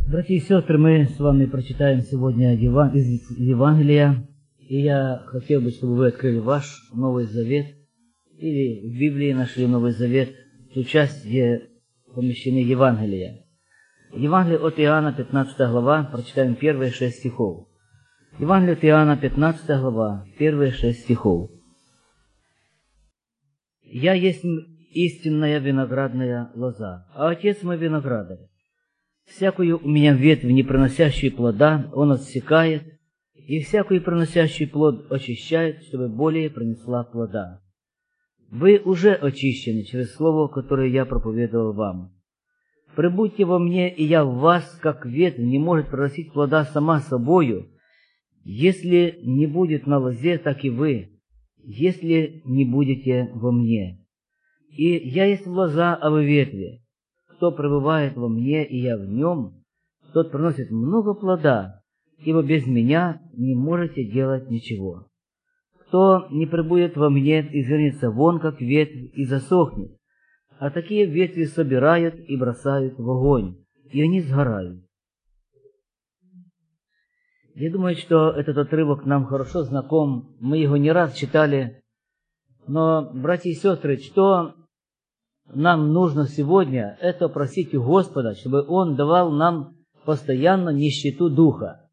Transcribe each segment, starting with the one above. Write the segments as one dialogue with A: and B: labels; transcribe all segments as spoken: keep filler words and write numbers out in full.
A: Братья и сестры, мы с вами прочитаем сегодня из Евангелия, и я хотел бы, чтобы вы открыли ваш Новый Завет, или в Библии нашли Новый Завет, ту часть, где помещены Евангелия. Евангелие от Иоанна, пятнадцатая глава, прочитаем первые шесть стихов. Евангелие от Иоанна, пятнадцатая глава, первые шесть стихов. «Я есть истинная виноградная лоза, а Отец мой виноградарь. Всякую у меня ветвь, не приносящую плода, он отсекает, и всякую приносящую плод очищает, чтобы более принесла плода. Вы уже очищены через слово, которое я проповедовал вам. Прибудьте во мне, и я в вас, как ветвь не может приносить плода сама собою, если не будет на лозе, так и вы, если не будете во мне. И я есть лоза, а вы ветви. Кто пребывает во мне, и я в нем, тот приносит много плода, ибо без меня не можете делать ничего. Кто не пребудет во мне, извернется вон, как ветвь, и засохнет, а такие ветви собирают и бросают в огонь, и они сгорают». Я думаю, что этот отрывок нам хорошо знаком, мы его не раз читали, но, братья и сестры, что нам нужно сегодня, это просить у Господа, чтобы Он давал нам постоянно нищету духа.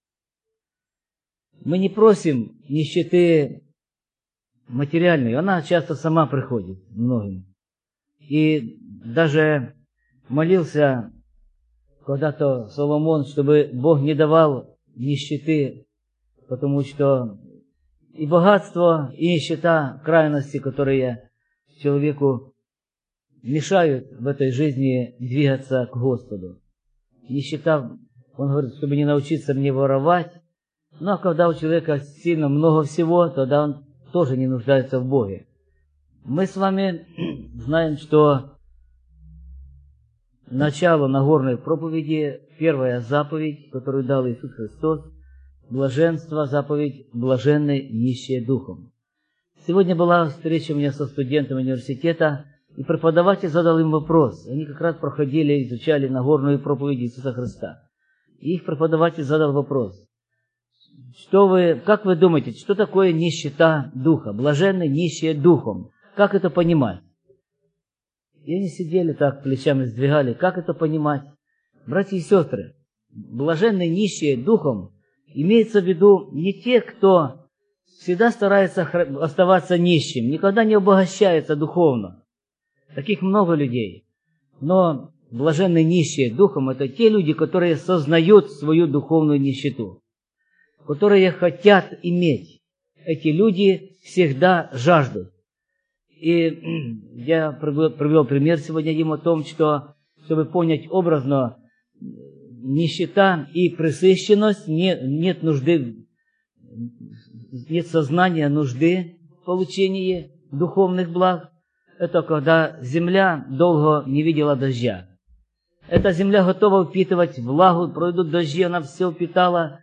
A: Мы не просим нищеты материальной, она часто сама приходит многим. И даже молился когда-то Соломон, чтобы Бог не давал нищеты, потому что и богатство, и нищета, крайности, которые человеку мешают в этой жизни двигаться к Господу. Нищета, он говорит, чтобы не научиться мне воровать. Ну, а когда у человека сильно много всего, тогда он тоже не нуждается в Боге. Мы с вами знаем, что начало Нагорной проповеди, первая заповедь, которую дал Иисус Христос, блаженство, заповедь блаженны нищие духом. Сегодня была встреча у меня со студентами университета, и преподаватель задал им вопрос. Они как раз проходили, изучали Нагорную проповедь Иисуса Христа. И их преподаватель задал вопрос. Что вы, как вы думаете, что такое нищета духа? Блаженны нищие духом. Как это понимать? И они сидели так, плечами сдвигали. Как это понимать? Братья и сестры, блаженны нищие духом имеется в виду не те, кто всегда старается оставаться нищим, никогда не обогащается духовно. Таких много людей. Но блаженные нищие духом — это те люди, которые сознают свою духовную нищету, которые хотят иметь. Эти люди всегда жаждут. И я привел пример сегодня им о том, что, чтобы понять образно, нищета и пресыщенность, нет, нет нужды, нет сознания нужды в получении духовных благ. Это когда земля долго не видела дождя. Эта земля готова впитывать влагу, пройдут дожди, она все впитала,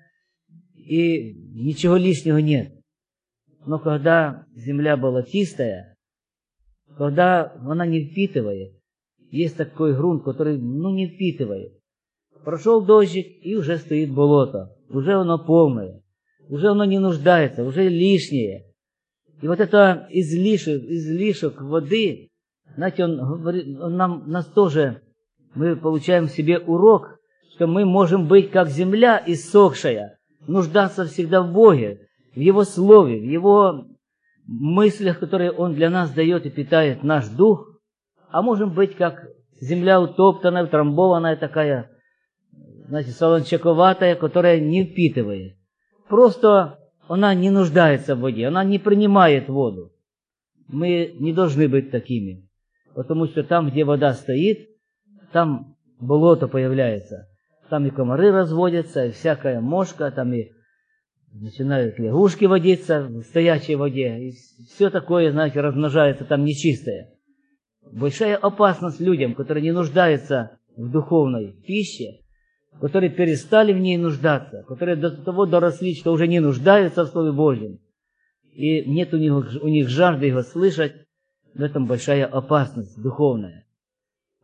A: и ничего лишнего нет. Но когда земля болотистая, когда она не впитывает, есть такой грунт, который ну, не впитывает. Прошел дождик, и уже стоит болото, уже оно полное, уже оно не нуждается, уже лишнее. И вот это излишек, излишек воды, знаете, он говорит, он нам, нас тоже, мы получаем в себе урок, что мы можем быть как земля иссохшая, нуждаться всегда в Боге, в Его Слове, в Его мыслях, которые Он для нас дает и питает наш дух, а можем быть как земля утоптанная, утрамбованная такая, знаете, солончаковатая, которая не впитывает. Просто она не нуждается в воде, она не принимает воду. Мы не должны быть такими, потому что там, где вода стоит, там болото появляется. Там и комары разводятся, и всякая мошка, там и начинают лягушки водиться в стоячей воде. И все такое, знаете, размножается там нечистое. Большая опасность людям, которые не нуждаются в духовной пище, которые перестали в ней нуждаться, которые до того доросли, что уже не нуждаются в Слове Божьем, и нет у них, у них жажды его слышать, в этом большая опасность духовная.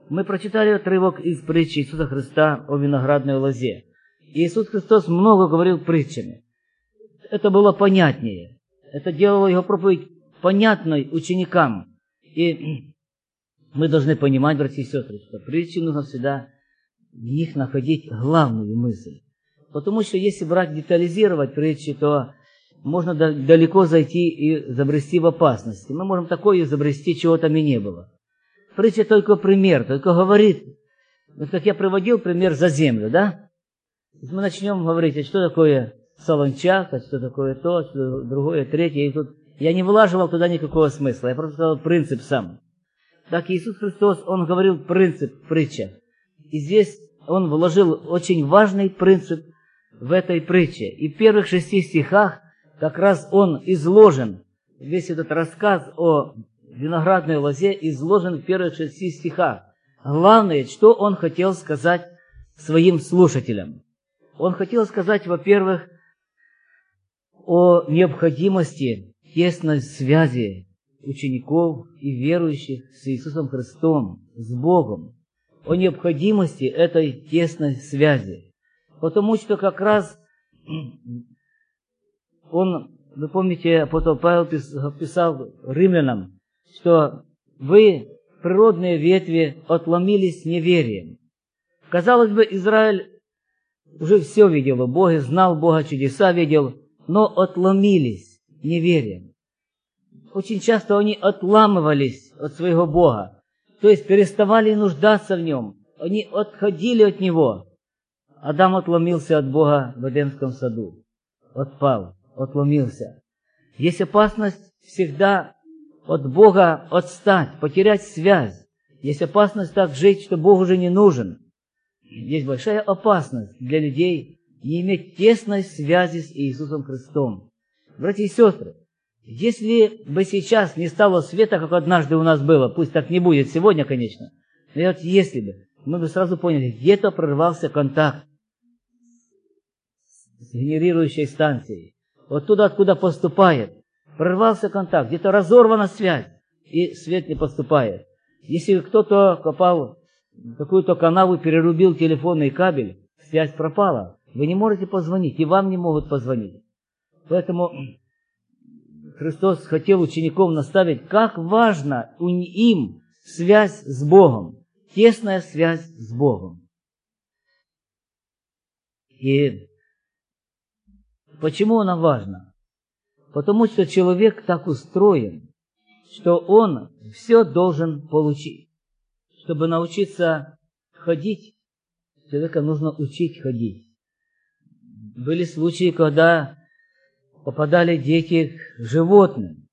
A: Мы прочитали отрывок из притчи Иисуса Христа о виноградной лозе. И Иисус Христос много говорил притчами. Это было понятнее. Это делало Его проповедь понятной ученикам. И мы должны понимать, братья и сестры, что притчи нужно всегда в них находить главную мысль. Потому что если брать, детализировать притчи, то можно далеко зайти и забрести в опасности. Мы можем такое изобрести, чего там и не было. Притча только пример, только говорит. Вот как я приводил пример за землю, да? Если мы начнем говорить, а что такое солончак, а что такое то, что другое, третье, и тут я не влаживал туда никакого смысла, я просто сказал принцип сам. Так Иисус Христос, Он говорил принцип в притчах. И здесь Он вложил очень важный принцип в этой притче. И в первых шести стихах как раз он изложен, весь этот рассказ о виноградной лозе изложен в первых шести стихах. Главное, что он хотел сказать своим слушателям. Он хотел сказать, во-первых, о необходимости тесной связи учеников и верующих с Иисусом Христом, с Богом, о необходимости этой тесной связи. Потому что как раз он, вы помните, апостол Павел писал римлянам, что вы, природные ветви, отломились неверием. Казалось бы, Израиль уже все видел о Боге, знал Бога, чудеса видел, но отломились неверием. Очень часто они отламывались от своего Бога, то есть переставали нуждаться в Нем, они отходили от Него. Адам отломился от Бога в Эдемском саду, отпал, отломился. Есть опасность всегда от Бога отстать, потерять связь. Есть опасность так жить, что Бог уже не нужен. Есть большая опасность для людей не иметь тесной связи с Иисусом Христом. Братья и сестры, если бы сейчас не стало света, как однажды у нас было, пусть так не будет сегодня, конечно, но вот если бы, мы бы сразу поняли, где-то прорвался контакт с генерирующей станцией. Вот туда, откуда поступает, прорвался контакт, где-то разорвана связь, и свет не поступает. Если кто-то копал какую-то канаву, перерубил телефонный кабель, связь пропала. Вы не можете позвонить, и вам не могут позвонить. Поэтому Христос хотел учеников наставить, как важно им связь с Богом, тесная связь с Богом. И почему она важна? Потому что человек так устроен, что он все должен получить. Чтобы научиться ходить, человека нужно учить ходить. Были случаи, когда попадали дети к животным,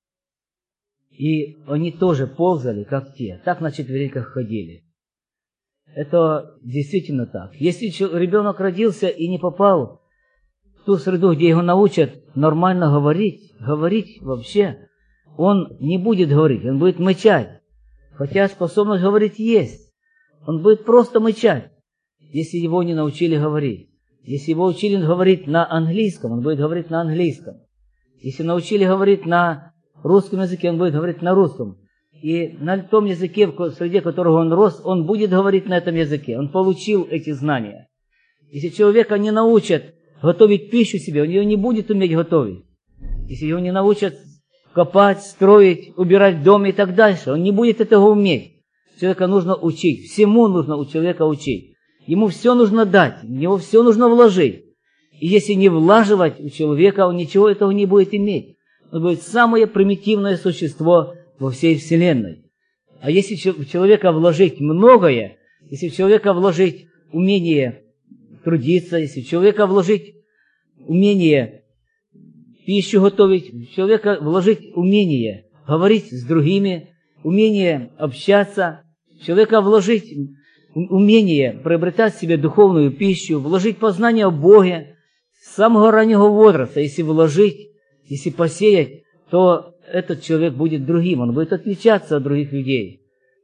A: и они тоже ползали, как те. Так на четвереньках ходили. Это действительно так. Если ребенок родился и не попал в ту среду, где его научат нормально говорить, говорить вообще, он не будет говорить, он будет мычать. Хотя способность говорить есть. Он будет просто мычать, если его не научили говорить. Если его учили говорить на английском, он будет говорить на английском. Если научили говорить на русском языке, он будет говорить на русском. И на том языке, в среде которого он рос, он будет говорить на этом языке. Он получил эти знания. Если человека не научат готовить пищу себе, он ее не будет уметь готовить. Если его не научат копать, строить, убирать дом и так дальше, он не будет этого уметь. Человека нужно учить. Всему нужно у человека учить. Ему все нужно дать, в него все нужно вложить. И если не влаживать у человека, он ничего этого не будет иметь. Он будет самое примитивное существо во всей Вселенной. А если в человека вложить многое, если в человека вложить умение трудиться, если в человека вложить умение пищу готовить, в человека вложить умение говорить с другими, умение общаться, в человека вложить умение приобретать себе духовную пищу, вложить познание о Боге с самого раннего возраста. Если вложить, если посеять, то этот человек будет другим, он будет отличаться от других людей.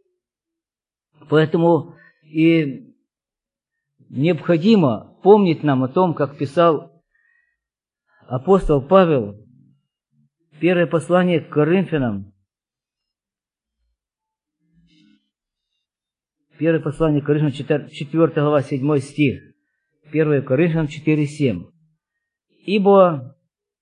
A: Поэтому и необходимо помнить нам о том, как писал апостол Павел, первое послание к Коринфянам, Первое послание к Коринфянам, четвёртая глава, седьмой стих. первое Коринфянам четыре семь. Ибо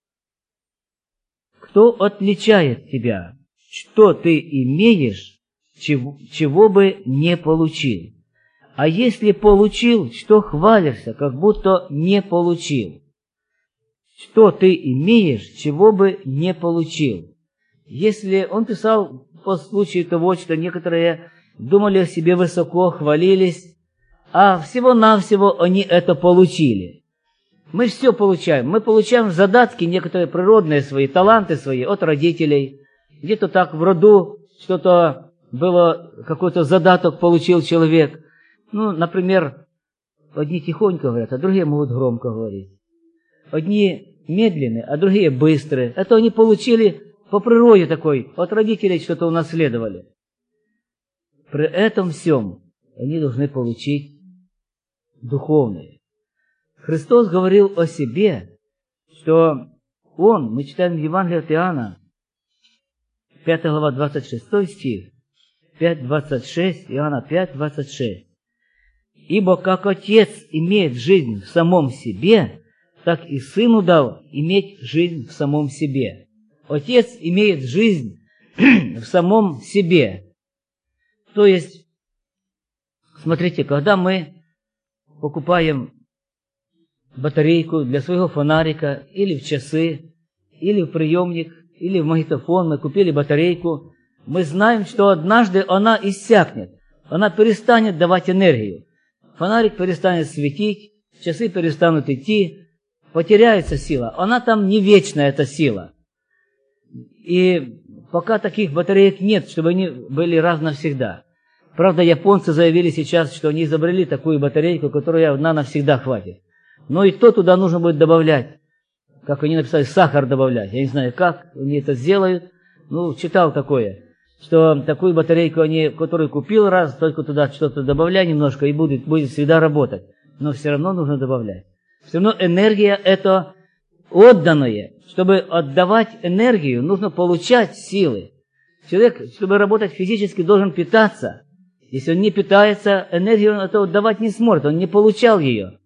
A: кто отличает тебя? Что ты имеешь, чего, чего бы не получил? А если получил, что хвалишься, как будто не получил? Что ты имеешь, чего бы не получил? Если он писал по случаю того, что некоторые думали о себе высоко, хвалились, а всего-навсего они это получили. Мы все получаем. Мы получаем задатки, некоторые природные свои, таланты свои от родителей. Где-то так в роду что-то было, какой-то задаток получил человек. Ну, например, одни тихонько говорят, а другие могут громко говорить. Одни медленные, а другие быстрые. Это они получили по природе такой, от родителей что-то унаследовали. При этом всем они должны получить духовное. Христос говорил о себе, что Он, мы читаем в Евангелии от Иоанна, пятая глава, двадцать шестой стих, пять двадцать шесть, Иоанна пять двадцать шесть. «Ибо как Отец имеет жизнь в самом себе, так и Сыну дал иметь жизнь в самом себе». Отец имеет жизнь в самом себе. То есть, смотрите, когда мы покупаем батарейку для своего фонарика, или в часы, или в приемник, или в магнитофон, мы купили батарейку, мы знаем, что однажды она иссякнет, она перестанет давать энергию. Фонарик перестанет светить, часы перестанут идти, потеряется сила. Она там не вечная, эта сила. И пока таких батареек нет, чтобы они были раз навсегда. Правда, японцы заявили сейчас, что они изобрели такую батарейку, которая одна навсегда хватит. Но и то туда нужно будет добавлять, как они написали, сахар добавлять. Я не знаю, как они это сделают. Ну, читал такое, что такую батарейку, они, которую купил раз, только туда что-то добавляй немножко, и будет, будет всегда работать. Но все равно нужно добавлять. Все равно энергия – это отданное. Чтобы отдавать энергию, нужно получать силы. Человек, чтобы работать физически, должен питаться. Если он не питается, энергию он это отдавать не сможет, он не получал ее.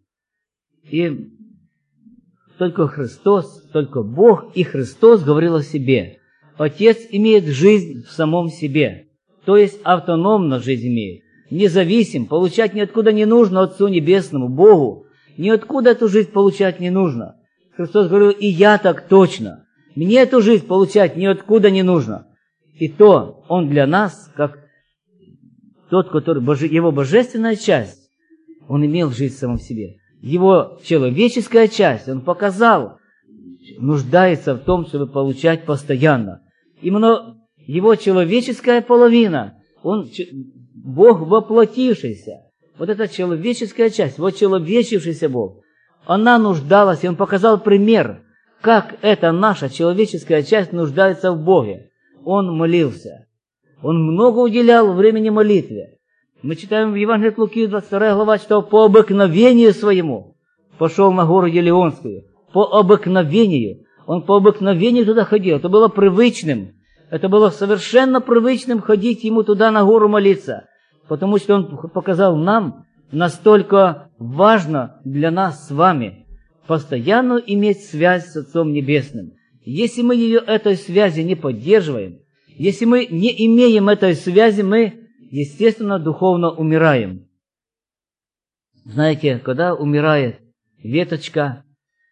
A: И только Христос, только Бог и Христос говорил о себе. Отец имеет жизнь в самом себе, то есть автономно жизнь имеет, независим, получать ниоткуда не нужно Отцу Небесному, Богу, ниоткуда эту жизнь получать не нужно. Христос говорил, и я так точно, мне эту жизнь получать ниоткуда не нужно. И то Он для нас, как тот, который, Его божественная часть, Он имел жизнь в самом себе. Его человеческая часть, Он показал, нуждается в том, чтобы получать постоянно. Именно Его человеческая половина, Он, Бог воплотившийся, вот эта человеческая часть, вот человечившийся Бог, она нуждалась, и Он показал пример, как эта наша человеческая часть нуждается в Боге. Он молился. Он много уделял времени молитве. Мы читаем в Евангелии от Луки, двадцать вторая глава, что по обыкновению своему пошел на гору Елеонскую. По обыкновению. Он по обыкновению туда ходил. Это было привычным. Это было совершенно привычным ходить ему туда на гору молиться. Потому что Он показал нам, настолько важно для нас с вами постоянно иметь связь с Отцом Небесным. Если мы ее, этой связи не поддерживаем, если мы не имеем этой связи, мы, естественно, духовно умираем. Знаете, когда умирает веточка,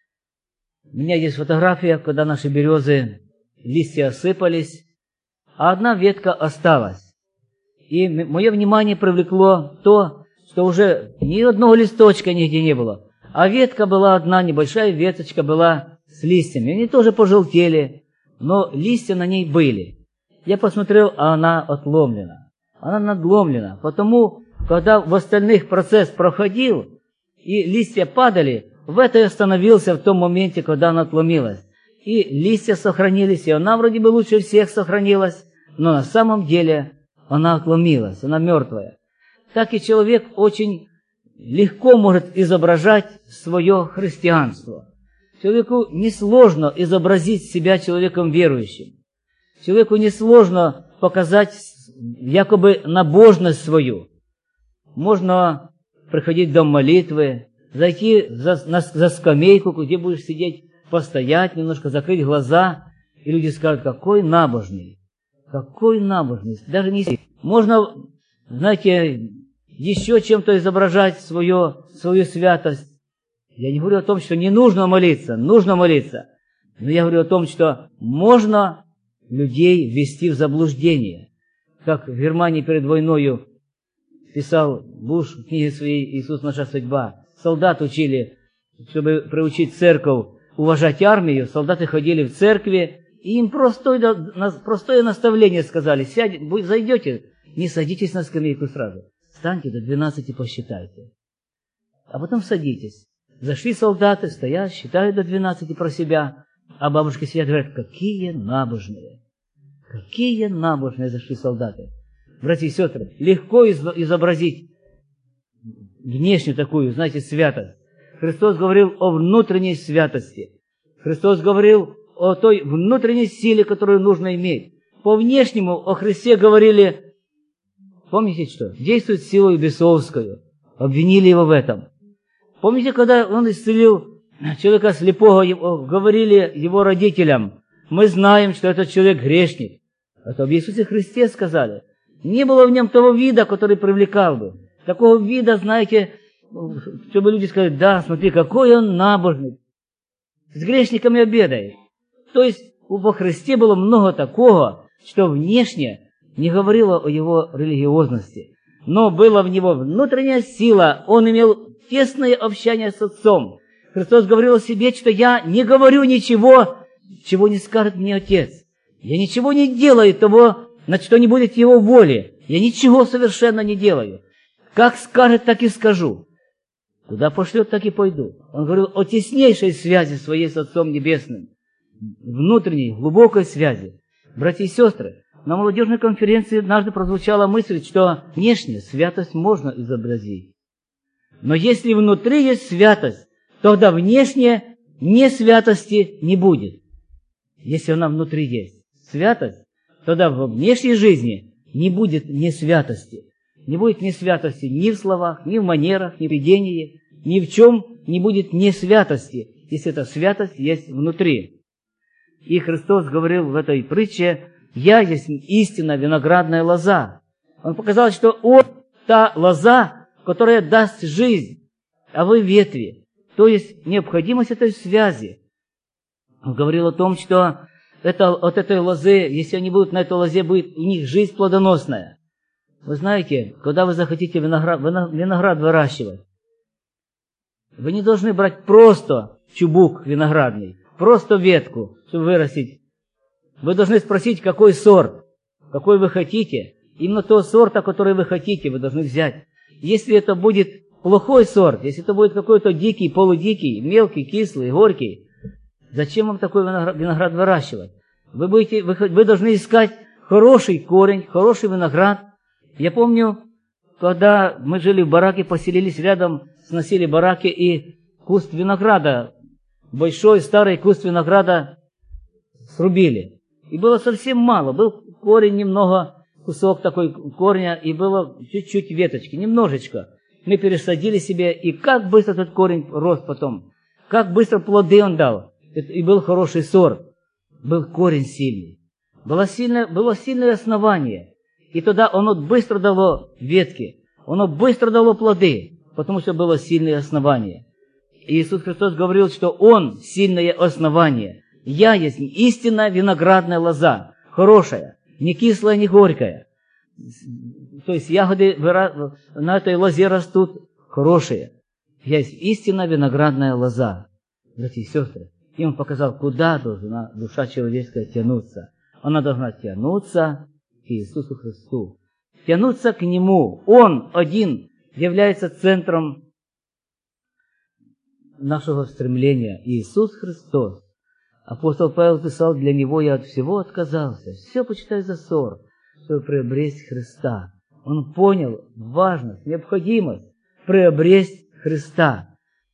A: у меня есть фотография, когда наши березы, листья осыпались, а одна ветка осталась. И мое внимание привлекло то, что уже ни одного листочка нигде не было, а ветка была одна, небольшая веточка была с листьями. Они тоже пожелтели, но листья на ней были. Я посмотрел, а она отломлена. Она надломлена. Потому, когда в остальных процесс проходил, и листья падали, в это я остановился в том моменте, когда она отломилась. И листья сохранились, и она вроде бы лучше всех сохранилась, но на самом деле она отломилась, она мертвая. Так и человек очень легко может изображать свое христианство. Человеку несложно изобразить себя человеком верующим. Человеку несложно показать якобы набожность свою. можно приходить в дом молитвы, зайти за, на, за скамейку, где будешь сидеть, постоять немножко, закрыть глаза, и люди скажут, какой набожный, какой набожный, даже не сидит. Можно, знаете, еще чем-то изображать свою, свою святость. Я не говорю о том, что не нужно молиться, нужно молиться, но я говорю о том, что можно людей ввести в заблуждение. Как в Германии перед войною писал Буш в книге своей «Иисус, наша судьба». Солдат учили, чтобы приучить церковь уважать армию, солдаты ходили в церкви, и им простое, простое наставление сказали: сядь, зайдете, не садитесь на скамейку сразу, встаньте до двенадцати, посчитайте, а потом садитесь. Зашли солдаты, стоят, считают до двенадцати про себя, а бабушки сидят, говорят: какие набожные, какие набожные зашли солдаты. Братья и сестры, легко изобразить внешнюю такую, знаете, святость. Христос говорил о внутренней святости. Христос говорил о той внутренней силе, которую нужно иметь. По внешнему о Христе говорили, помните что? Действует силой бесовскую. Обвинили его в этом. Помните, когда он исцелил человека слепого, говорили его родителям: мы знаем, что этот человек грешник. Это об Иисусе Христе сказали. Не было в нем того вида, который привлекал бы. Такого вида, знаете, чтобы люди сказали: да, смотри, какой он набожный, с грешниками обедает. То есть во Христе было много такого, что внешне не говорило о его религиозности, но была в него внутренняя сила, он имел тесное общение с Отцом. Христос говорил о себе, что я не говорю ничего, чего не скажет мне Отец. Я ничего не делаю того, на что не будет Его воли. Я ничего совершенно не делаю. Как скажет, так и скажу. Куда пошлет, так и пойду. Он говорил о теснейшей связи своей с Отцом Небесным. Внутренней, глубокой связи. Братья и сестры, на молодежной конференции однажды прозвучала мысль, что внешне святость можно изобразить. Но если внутри есть святость, тогда внешне не святости не будет. Если она внутри есть святость, тогда во внешней жизни не будет несвятости. Не будет несвятости ни в словах, ни в манерах, ни в поведении, ни в чем не будет несвятости, если эта святость есть внутри. И Христос говорил в этой притче: «Я есть истинно виноградная лоза». Он показал, что Он та лоза, которая даст жизнь, а вы ветви. То есть необходимость этой связи. Он говорил о том, что это, от этой лозы, если они будут на этой лозе, будет у них жизнь плодоносная. Вы знаете, когда вы захотите виноград, виноград выращивать, вы не должны брать просто чубук виноградный, просто ветку, чтобы вырастить. Вы должны спросить, какой сорт, какой вы хотите. Именно того сорта, который вы хотите, вы должны взять. Если это будет плохой сорт, если это будет какой-то дикий, полудикий, мелкий, кислый, горький, зачем вам такой виноград, виноград выращивать? Вы, будете, вы, вы должны искать хороший корень, хороший виноград. Я помню, когда мы жили в бараке, поселились рядом, сносили бараки, и куст винограда, большой старый куст винограда срубили. И было совсем мало, был корень немного, кусок такой корня, и было чуть-чуть веточки, немножечко. Мы пересадили себе, и как быстро этот корень рос потом, как быстро плоды он дал. И был хороший сорт, был корень сильный, было сильное, было сильное основание. И тогда оно быстро дало ветки, оно быстро дало плоды, потому что было сильное основание. И Иисус Христос говорил, что Он сильное основание. Я есть истинная виноградная лоза, хорошая, не кислая, не горькая. То есть ягоды на этой лозе растут хорошие. Я есть истинная виноградная лоза. Братья и сестры, и Он показал, куда должна душа человеческая тянуться. Она должна тянуться к Иисусу Христу, тянуться к Нему. Он один является центром нашего стремления. Иисус Христос. Апостол Павел писал: для Него я от всего отказался, все почитаю за ссор, чтобы приобрести Христа. Он понял важность, необходимость приобрести Христа.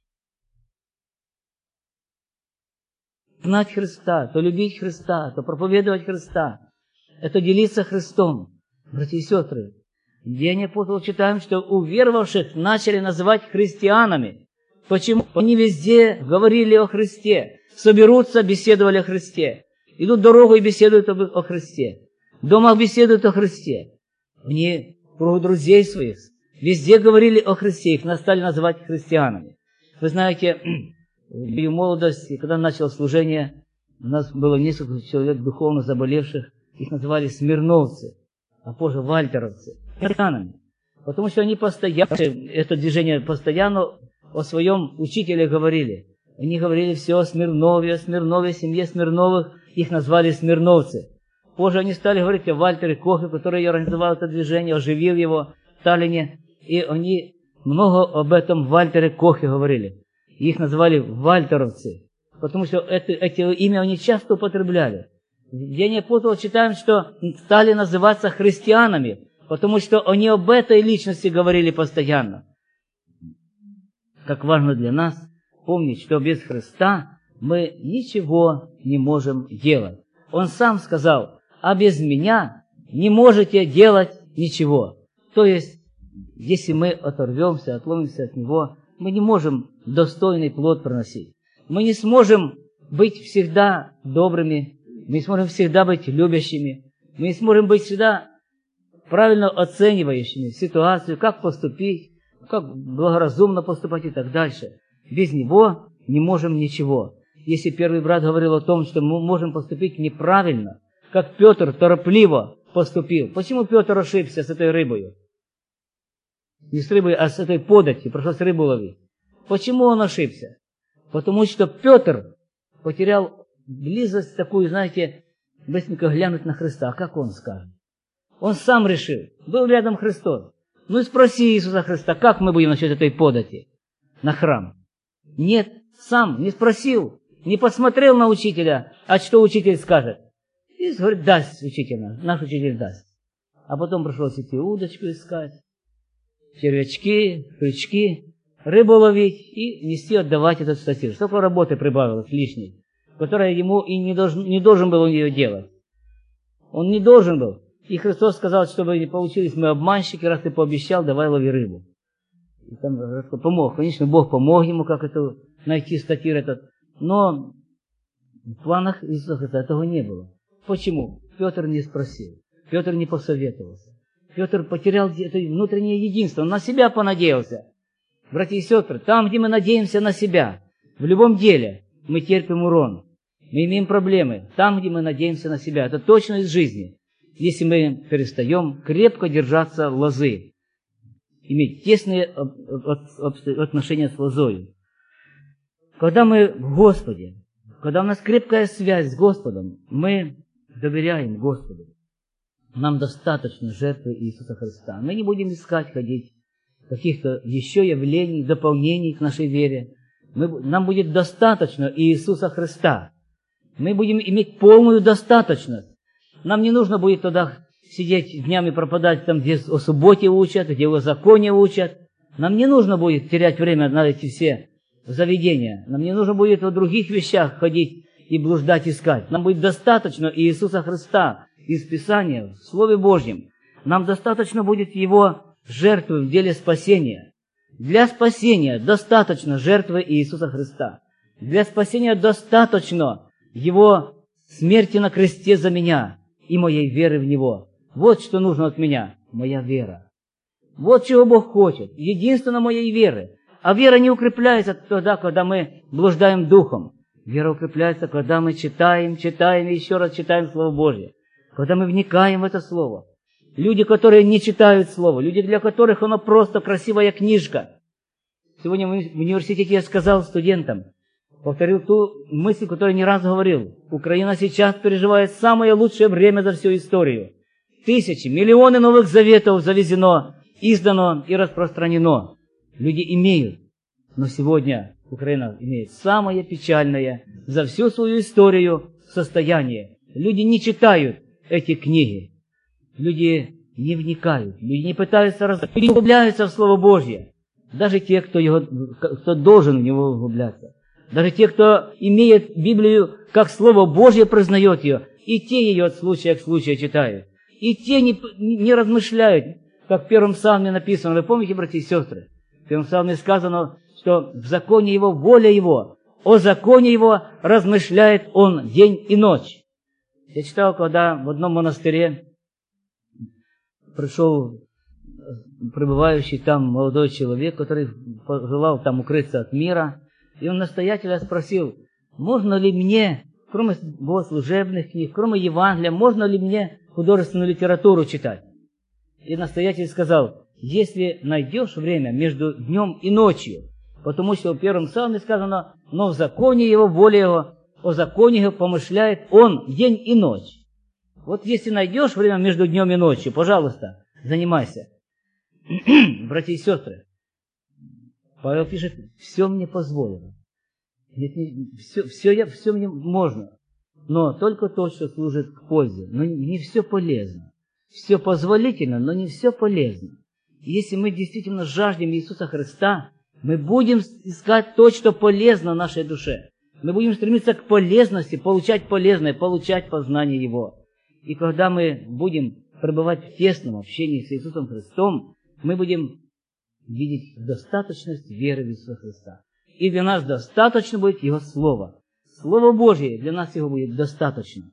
A: Знать Христа, то любить Христа, то проповедовать Христа. Это делиться Христом. Братья и сестры, В Деяниях апостолов читаем, что уверовавших начали называть христианами. Почему? Они везде говорили о Христе. Соберутся, беседовали о Христе. Идут дорогу и беседуют о Христе. В домах беседуют о Христе. Они в кругу друзей своих везде говорили о Христе. Их стали называть христианами. Вы знаете, в мою молодость, когда начал служение, у нас было несколько человек духовно заболевших. Их называли смирновцы, а позже вальтеровцы. Христианами. Потому что они постоянно, это движение постоянно о своем учителе говорили. Они говорили все о Смирнове, о Смирнове, о семье Смирновых. Их назвали смирновцы. Позже они стали говорить о Вальтере Кохе, который организовал это движение, оживил его в Таллине. И они много об этом Вальтере Кохе говорили. Их назвали вальтеровцы, потому что это, это имя они часто употребляли. В Деяниях апостолов читаем, что стали называться христианами, потому что они об этой личности говорили постоянно. Как важно для нас помнить, что без Христа мы ничего не можем делать. Он сам сказал, а без меня не можете делать ничего. То есть, если мы оторвемся, отломимся от Него, мы не можем достойный плод приносить. Мы не сможем быть всегда добрыми, мы не сможем всегда быть любящими, мы не сможем быть всегда правильно оценивающими ситуацию, как поступить, как благоразумно поступать и так дальше. Без Него не можем ничего. Если первый брат говорил о том, что мы можем поступить неправильно, как Петр торопливо поступил. Почему Петр ошибся с этой рыбой? Не с рыбой, а с этой податью, пришлось рыбу ловить. Почему он ошибся? Потому что Петр потерял близость такую, знаете, быстренько глянуть на Христа. А как он скажет? Он сам решил. Был рядом Христос. Ну и спроси Иисуса Христа, как мы будем насчет этой подати на храм? Нет, сам не спросил, не посмотрел на учителя, а что учитель скажет. Иисус говорит, даст учитель наш, наш учитель даст. А потом пришлось идти удочку искать, червячки, крючки, рыбу ловить и нести, отдавать этот статир. Столько работы прибавилось лишней, которая ему и не должен, не должен был ее делать. Он не должен был. И Христос сказал, чтобы не получились мы обманщики, раз ты пообещал, давай лови рыбу. И там помог. Конечно, Бог помог ему, как это найти статир этот. Но в планах Иисуса Христа этого не было. Почему? Петр не спросил. Петр не посоветовался. Петр потерял это внутреннее единство. Он на себя понадеялся. Братья и сестры, там, где мы надеемся на себя, в любом деле мы терпим урон. Мы имеем проблемы. Там, где мы надеемся на себя. Это точно из жизни. Если мы перестаем крепко держаться лозы, иметь тесные отношения с лозой. Когда мы в Господе, когда у нас крепкая связь с Господом, мы доверяем Господу. Нам достаточно жертвы Иисуса Христа. Мы не будем искать, ходить каких-то еще явлений, дополнений к нашей вере. Мы, нам будет достаточно Иисуса Христа. Мы будем иметь полную достаточность. Нам не нужно будет тогда сидеть днями пропадать там, где о субботе учат, где о законе учат. Нам не нужно будет терять время на эти все заведения. Нам не нужно будет о других вещах ходить и блуждать, искать. Нам будет достаточно Иисуса Христа из Писания, в Слове Божьем. Нам достаточно будет Его жертвы в деле спасения. Для спасения достаточно жертвы Иисуса Христа. Для спасения достаточно Его смерти на кресте за меня и моей веры в Него. Вот что нужно от меня, моя вера. Вот чего Бог хочет, единственно моей веры. А вера не укрепляется тогда, когда мы блуждаем духом. Вера укрепляется, когда мы читаем, читаем и еще раз читаем Слово Божье. Когда мы вникаем в это Слово. Люди, которые не читают Слово, люди, для которых оно просто красивая книжка. Сегодня в университете я сказал студентам, повторил ту мысль, которую не раз говорил. Украина сейчас переживает самое лучшее время за всю историю. Тысячи, миллионы новых заветов завезено, издано и распространено. Люди имеют. Но сегодня Украина имеет самое печальное за всю свою историю состояние. Люди не читают эти книги. Люди не вникают. Люди не пытаются разобраться. Люди не углубляются в Слово Божье. Даже те, кто, его, кто должен в него углубляться. Даже те, кто имеет Библию как Слово Божье, признает ее, и те ее от случая к случаю читают. И те не, не размышляют Как в первом псалме написано, вы помните, братья и сестры? В первом псалме сказано, что в законе Его воля Его, о законе Его размышляет Он день и ночь. Я читал, когда в одном монастыре пришел пребывающий там молодой человек, который пожелал там укрыться от мира, и он настоятеля спросил, можно ли мне, кроме богослужебных книг, кроме Евангелия, можно ли мне художественную литературу читать? И настоятель сказал, если найдешь время между днем и ночью, потому что в первом псалме сказано, но в законе Его, воле Его, о законе Его помышляет Он день и ночь. Вот если найдешь время между днем и ночью, пожалуйста, занимайся. Братья и сестры, Павел пишет, все мне позволено. Нет, не, все, все, я, все мне можно, но только то, что служит к пользе. Но не, не все полезно. Все позволительно, но не все полезно. Если мы действительно жаждем Иисуса Христа, мы будем искать то, что полезно нашей душе. Мы будем стремиться к полезности, получать полезное, получать познание Его. И когда мы будем пребывать в тесном общении с Иисусом Христом, мы будем видеть достаточность веры в Иисуса Христа. И для нас достаточно будет Его Слово. Слово Божье, для нас его будет достаточно.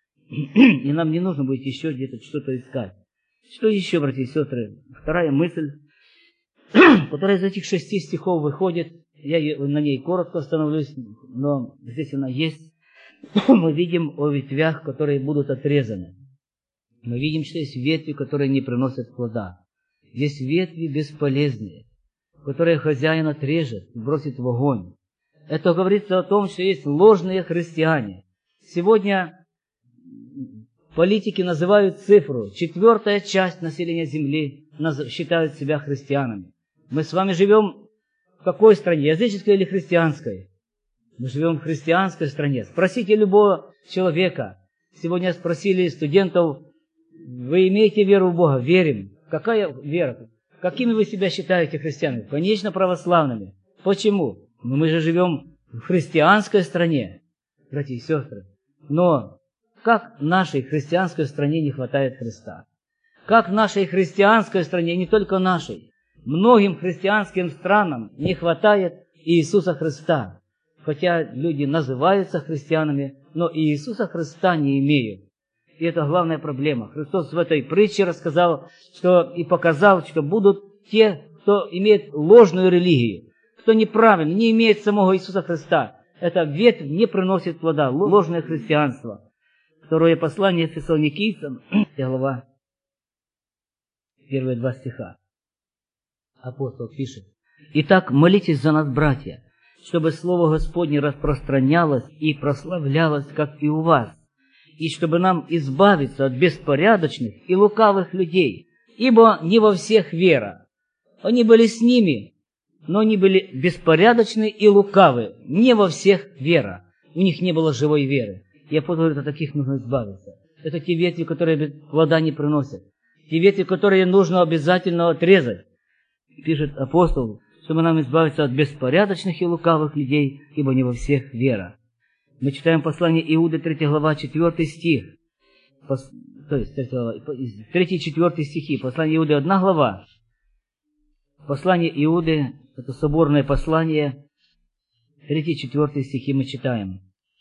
A: И нам не нужно будет еще где-то что-то искать. Что еще, братья и сестры? Вторая мысль, которая из этих шести стихов выходит, я на ней коротко остановлюсь, но здесь она есть. Мы видим о ветвях, которые будут отрезаны. Мы видим, что есть ветви, которые не приносят плода. Есть ветви бесполезные, которые хозяин отрежет, бросит в огонь. Это говорится о том, что есть ложные христиане. Сегодня политики называют цифру. Четвертая часть населения Земли считают себя христианами. Мы с вами живем в какой стране? Языческой или христианской? Мы живем в христианской стране. Спросите любого человека. Сегодня спросили студентов, вы имеете веру в Бога? Верим. Какая вера? Какими вы себя считаете христианами? Конечно, православными. Почему? Но мы же живем в христианской стране, братья и сестры. Но как в нашей христианской стране не хватает Христа? Как в нашей христианской стране, не только нашей, многим христианским странам не хватает Иисуса Христа. Хотя люди называются христианами, но Иисуса Христа не имеют. И это главная проблема. Христос в этой притче рассказал, что и показал, что будут те, кто имеет ложную религию, кто неправильно, не имеет самого Иисуса Христа. Эта ветвь не приносит плода, ложное христианство. Второе послание Фессалоникийцам, глава, первые два стиха. Апостол пишет: «Итак, молитесь за нас, братья, чтобы Слово Господне распространялось и прославлялось, как и у вас, и чтобы нам избавиться от беспорядочных и лукавых людей, ибо не во всех вера. Они были с ними, но они были беспорядочны и лукавы, не во всех вера. У них не было живой веры». И апостол говорит, от таких нужно избавиться. Это те ветви, которые плода не приносят. Те ветви, которые нужно обязательно отрезать. Пишет апостол, чтобы нам избавиться от беспорядочных и лукавых людей, ибо не во всех вера. Мы читаем послание Иуды, третья глава, четвёртый стих. Пос... То есть, третий и четвёртый стихи. Послание Иуды, одна глава. Послание Иуды, это соборное послание, третий и четвёртый стихи мы читаем.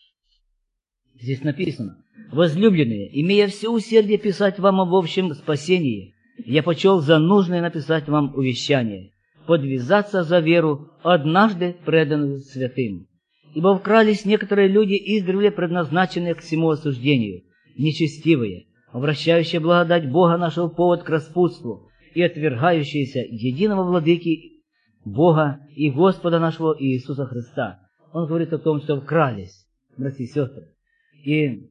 A: Здесь написано: «Возлюбленные, имея все усердие писать вам об общем спасении, я почел за нужное написать вам увещание, подвязаться за веру, однажды преданную святым. Ибо вкрались некоторые люди, издревле предназначенные к всему осуждению, нечестивые, обращающие благодать Бога нашего повод к распутству и отвергающиеся единого владыки Бога и Господа нашего Иисуса Христа». Он говорит о том, что вкрались, братья и сестры. И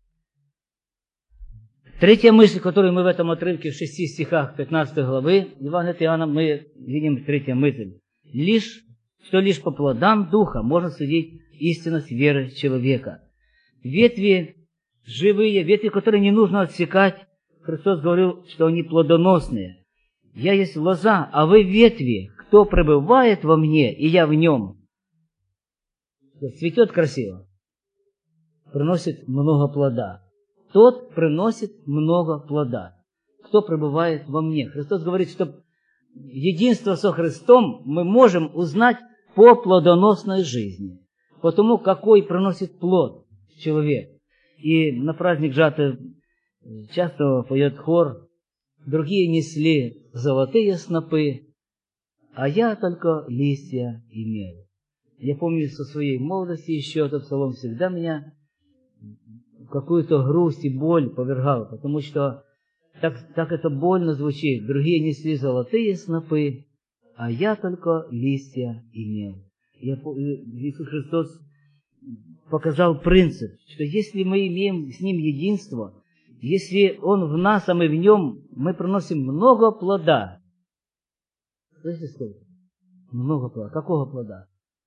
A: третья мысль, которую мы в этом отрывке в шести стихах пятнадцатой главы Евангелия от Иоанна, мы видим третья мысль. Лишь, что лишь по плодам Духа можно судить истинность веры человека. Ветви живые, ветви, которые не нужно отсекать, Христос говорил, что они плодоносные. «Я есть лоза, а вы ветви, кто пребывает во мне, и я в нем». Цветет красиво, приносит много плода. Тот приносит много плода. кто пребывает во мне. Христос говорит, что единство со Христом мы можем узнать по плодоносной жизни, по тому, какой приносит плод человек. И на праздник жатвы часто поет хор: другие несли золотые снопы, а я только листья имел. Я помню со своей молодости еще этот псалом всегда меня в какую-то грусть и боль повергал, потому что так, так это больно звучит. Другие несли золотые снопы, а я только листья имел. Я, Иисус Христос показал принцип, что если мы имеем с Ним единство, если Он в нас, а мы в Нем, мы приносим много плода. Слышите, сколько? Много плода. Какого плода?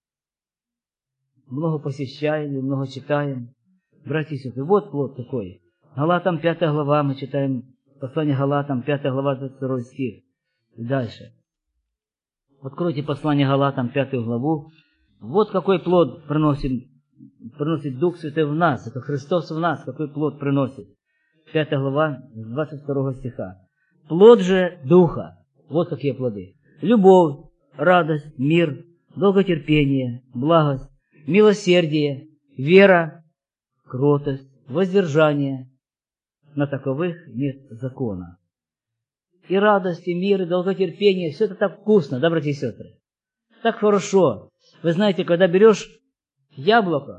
A: Много посещаем, много читаем. Братья и сестры, вот плод такой. Галатам пятая глава, мы читаем послание Галатам, пятая глава, двадцать второй стих. И дальше. Откройте послание Галатам, пятую главу. Вот какой плод приносит, приносит Дух Святой в нас. Это Христос в нас, какой плод приносит. пятая глава, двадцать второго стиха. Плод же Духа. Вот какие плоды. Любовь, радость, мир, долготерпение, благость, милосердие, вера, кротость, воздержание. На таковых нет закона. И радость, и мир, и долготерпение, все это так вкусно, да, братья и сестры? Так хорошо. Вы знаете, когда берешь яблоко,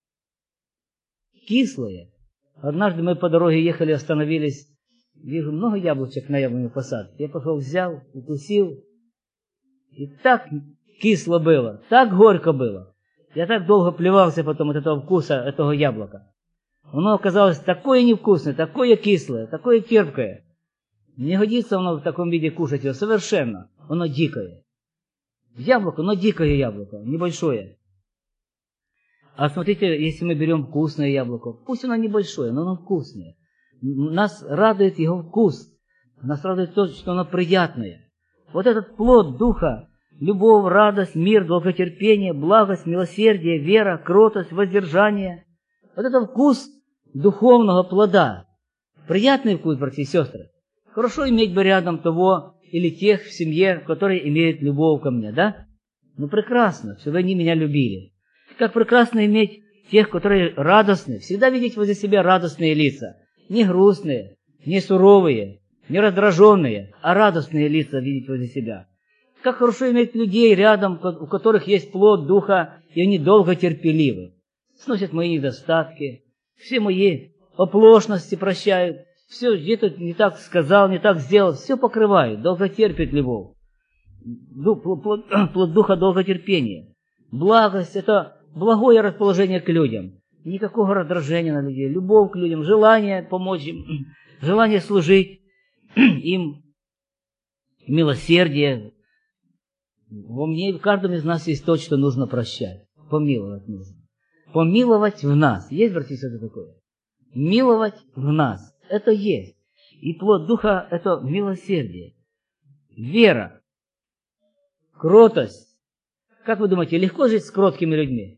A: кислое. Однажды мы по дороге ехали, остановились, вижу много яблочек на яблоневой посадке. Я пошел, взял, укусил, и так кисло было, так горько было. Я так долго плевался потом от этого вкуса, этого яблока. Оно оказалось такое невкусное, такое кислое, такое терпкое. Не годится оно в таком виде кушать его совершенно. Оно дикое. Яблоко, но дикое яблоко, небольшое. А смотрите, если мы берем вкусное яблоко, пусть оно небольшое, но оно вкусное. Нас радует его вкус. Нас радует то, что оно приятное. Вот этот плод Духа, любовь, радость, мир, долготерпение, благость, милосердие, вера, кротость, воздержание. Вот это вкус духовного плода. Приятный вкус, братья и сестры. Хорошо иметь бы рядом того или тех в семье, которые имеют любовь ко мне, да? Ну, прекрасно, чтобы они меня любили. Как прекрасно иметь тех, которые радостны, всегда видеть возле себя радостные лица. Не грустные, не суровые, не раздраженные, а радостные лица видеть возле себя. Как хорошо иметь людей рядом, у которых есть плод Духа, и они долго терпеливы. Сносят мои недостатки, все мои оплошности прощают, все где-то не так сказал, не так сделал, все покрывают, долго терпит любовь. Плод, плод Духа долготерпения. Благость – это благое расположение к людям. Никакого раздражения на людей, любовь к людям, желание помочь им, желание служить им, милосердие. Во мне и в каждом из нас есть то, что нужно прощать. Помиловать нужно. Помиловать в нас. Есть, братья и сестры, такое? Миловать в нас. Это есть. И плод Духа – это милосердие. Вера. Кротость. Как вы думаете, легко жить с кроткими людьми?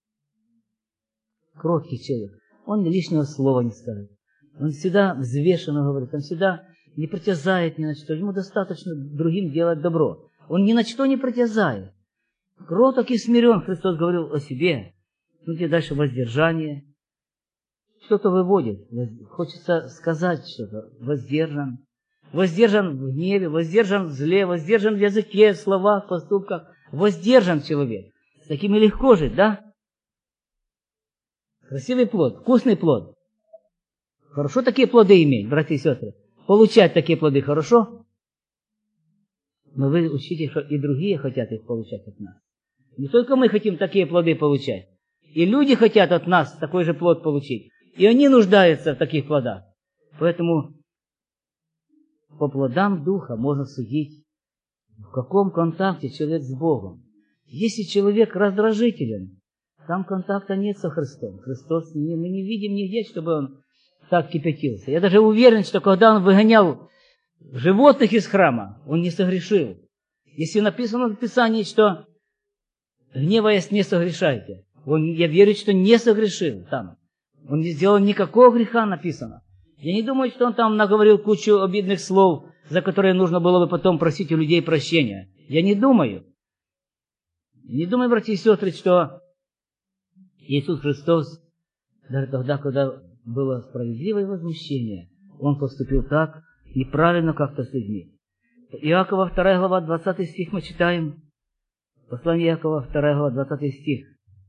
A: Кроткий человек. Он лишнего слова не скажет. Он всегда взвешенно говорит. Он всегда не притязает ни на что. Ему достаточно другим делать добро. Он ни на что не притязает. Кроток и смирен, Христос говорил о себе. Смотрите, дальше воздержание. Что-то выводит. Хочется сказать что-то. Воздержан. Воздержан в гневе, воздержан в зле, воздержан в языке, в словах, в поступках. Воздержан человек. С такими легко жить, да? Красивый плод, вкусный плод. Хорошо такие плоды иметь, братья и сестры. Получать такие плоды хорошо. Но вы учите, что и другие хотят их получать от нас. Не только мы хотим такие плоды получать. И люди хотят от нас такой же плод получить. И они нуждаются в таких плодах. Поэтому по плодам Духа можно судить, в каком контакте человек с Богом. Если человек раздражителен, там контакта нет со Христом. Христос, мы не видим нигде, чтобы он так кипятился. Я даже уверен, что когда он выгонял животных из храма, он не согрешил. Если написано в Писании, что гневаясь не согрешайте, он, я верю, что не согрешил там. Он не сделал никакого греха, написано. Я не думаю, что он там наговорил кучу обидных слов, за которые нужно было бы потом просить у людей прощения. Я не думаю. Не думаю, братья и сестры, что Иисус Христос, даже тогда, когда было справедливое возмущение, Он поступил так неправильно как-то с людьми. Иакова вторая глава, двадцатый стих мы читаем. Послание Иакова, вторая глава, двадцатый стих.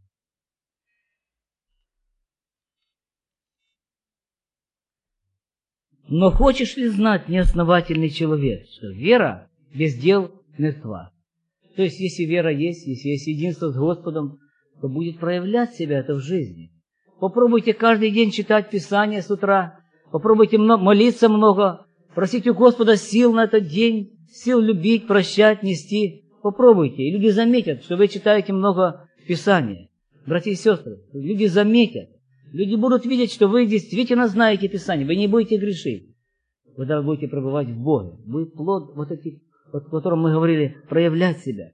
A: «Но хочешь ли знать, неосновательный человек, что вера без дел мертва?» То есть, если вера есть, если есть единство с Господом, то будет проявлять себя это в жизни. Попробуйте каждый день читать Писание с утра, попробуйте молиться много, просить у Господа сил на этот день, сил любить, прощать, нести. Попробуйте, и люди заметят, что вы читаете много Писания. Братья и сестры, люди заметят. Люди будут видеть, что вы действительно знаете Писание, вы не будете грешить. Когда вы будете пребывать в Боге, будет плод, вот этих, о котором мы говорили, проявлять себя.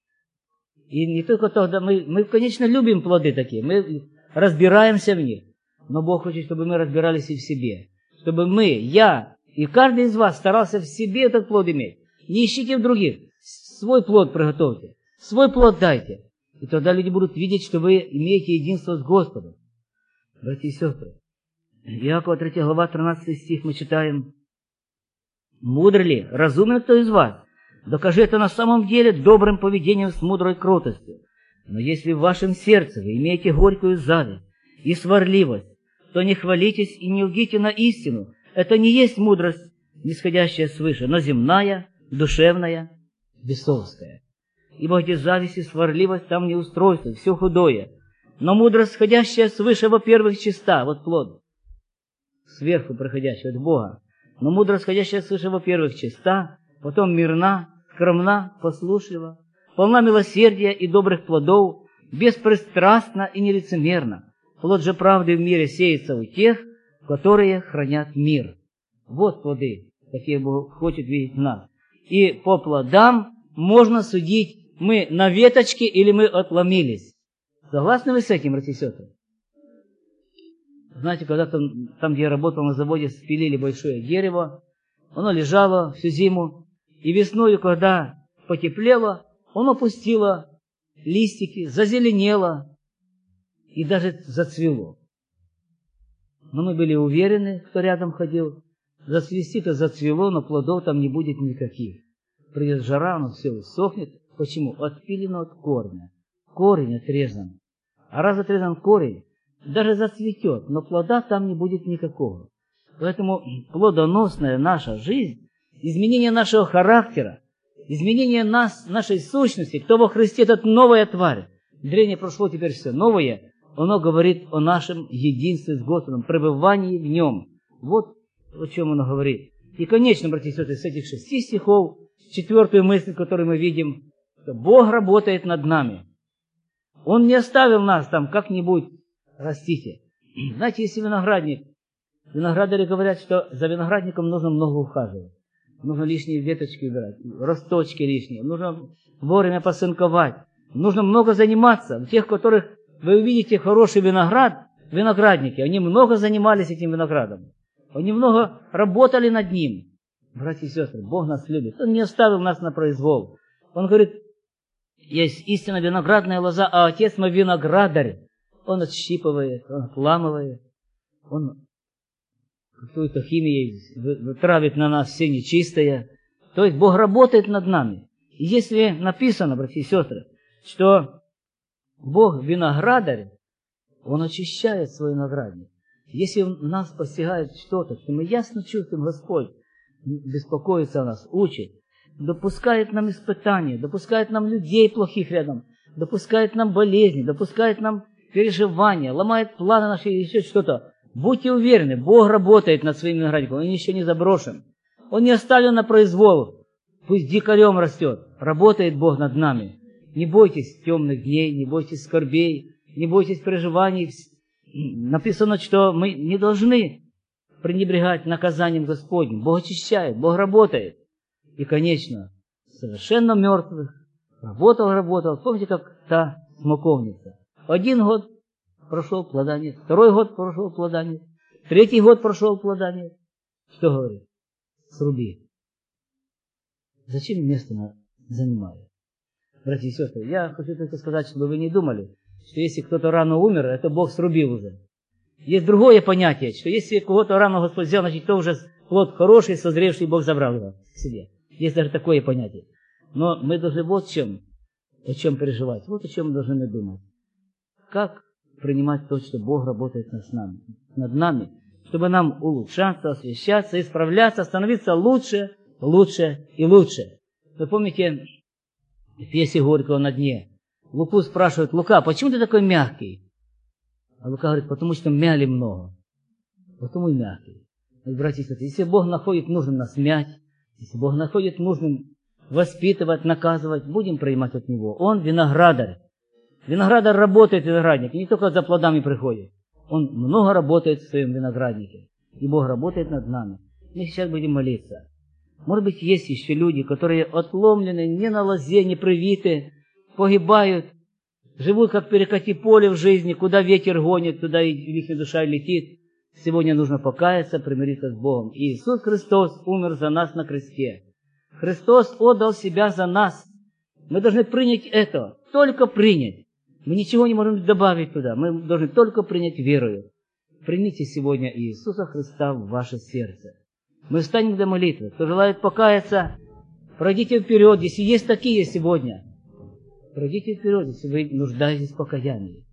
A: И не только тогда, мы, мы, конечно, любим плоды такие, мы разбираемся в них, но Бог хочет, чтобы мы разбирались и в себе. Чтобы мы, я и каждый из вас старался в себе этот плод иметь. Не ищите в других, свой плод приготовьте, свой плод дайте. И тогда люди будут видеть, что вы имеете единство с Господом. Братья и сестры, Иакова третья глава, тринадцатый стих мы читаем. «Мудр ли, разумен кто из вас? Докажи это на самом деле добрым поведением с мудрой кротостью. Но если в вашем сердце вы имеете горькую зависть и сварливость, то не хвалитесь и не лгите на истину. Это не есть мудрость, нисходящая свыше, но земная, душевная, бесовская. Ибо где зависть и сварливость, там не устройство, все худое. Но мудрость, сходящая свыше, во-первых, чиста, вот плод, сверху приходящий от Бога. Но мудрость, сходящая свыше, во-первых, чиста, потом мирна, скромна, послушлива, полна милосердия и добрых плодов, беспристрастна и нелицемерна. Плод же правды в мире сеется у тех, которые хранят мир». Вот плоды, какие Бог хочет видеть в нас. И по плодам можно судить, мы на веточке или мы отломились. Согласны вы с этим, братья и сестры? Знаете, когда-то там, где я работал на заводе, спилили большое дерево, оно лежало всю зиму, и весною, когда потеплело, оно пустило листики, зазеленело и даже зацвело. Но мы были уверены, кто рядом ходил, зацвести-то зацвело, но плодов там не будет никаких. Придет жара, оно все усохнет. Почему? Отпилено от корня. Корень отрезан. А раз отрезан корень, даже зацветет, но плода там не будет никакого. Поэтому плодоносная наша жизнь, изменение нашего характера, изменение нас, нашей сущности, кто во Христе, это новая тварь. Древнее прошло, теперь все новое. Оно говорит о нашем единстве с Господом, пребывании в Нем. Вот о чем оно говорит. И, конечно, братья и сестры, с этих шести стихов, четвертую мысль, которую мы видим, что Бог работает над нами. Он не оставил нас там как-нибудь, растите. Знаете, если виноградник, виноградари говорят, что за виноградником нужно много ухаживать. Нужно лишние веточки убирать, росточки лишние. Нужно вовремя посынковать. Нужно много заниматься. У тех, которых вы увидите хороший виноград, виноградники, они много занимались этим виноградом. Они много работали над ним. Братья и сестры, Бог нас любит. Он не оставил нас на произвол. Он говорит, есть истинно виноградная лоза, а Отец мой виноградарь. Он отщипывает, он отламывает, он какую-то химией травит на нас все нечистое. То есть Бог работает над нами. И если написано, братья и сестры, что Бог виноградарь, Он очищает свой виноградник. Если нас постигает что-то, что мы ясно чувствуем, Господь беспокоится о нас, учит, допускает нам испытания, допускает нам людей плохих рядом, допускает нам болезни, допускает нам переживания, ломает планы наши или еще что-то. Будьте уверены, Бог работает над своим виноградником, Он еще не заброшен. Он не оставлен на произвол, пусть дикарем растет. Работает Бог над нами. Не бойтесь темных дней, не бойтесь скорбей, не бойтесь переживаний. Написано, что мы не должны пренебрегать наказанием Господним. Бог очищает, Бог работает. И, конечно, совершенно мертвых работал, работал. Помните, как та смоковница? Один год прошел, плода нет. Второй год прошел, плода нет. Третий год прошел, плода нет. Что говорит? Сруби. Зачем место занимаю? Братья и сестры, я хочу только сказать, чтобы вы не думали, что если кто-то рано умер, это Бог срубил уже. Есть другое понятие, что если кого-то рано Господь взял, значит, то уже плод хороший, созревший, Бог забрал его к себе. Есть даже такое понятие. Но мы должны вот чем, о чем переживать, вот о чем мы должны думать. Как принимать то, что Бог работает над нами, над нами, чтобы нам улучшаться, освящаться, исправляться, становиться лучше, лучше и лучше. Вы помните, в пьесе Горького «На дне» Луку спрашивают: Лука, почему ты такой мягкий? А Лука говорит: потому что мяли много. Потому и мягкий. Братья и сестры, если Бог находит нужным нас мять, если Бог находит нужным воспитывать, наказывать, будем принимать от Него. Он виноградарь. Виноградарь работает, виноградник, и не только за плодами приходит. Он много работает в своем винограднике. И Бог работает над нами. Мы сейчас будем молиться. Может быть, есть еще люди, которые отломлены, не на лозе, не привиты, погибают, живут как перекати поле в жизни, куда ветер гонит, туда и их душа летит. Сегодня нужно покаяться, примириться с Богом. И Иисус Христос умер за нас на кресте. Христос отдал Себя за нас. Мы должны принять это, только принять. Мы ничего не можем добавить туда. Мы должны только принять верою. Примите сегодня Иисуса Христа в ваше сердце. Мы встанем для молитвы. Кто желает покаяться, пройдите вперед, если есть такие сегодня. Пройдите вперед, если вы нуждаетесь в покаянии.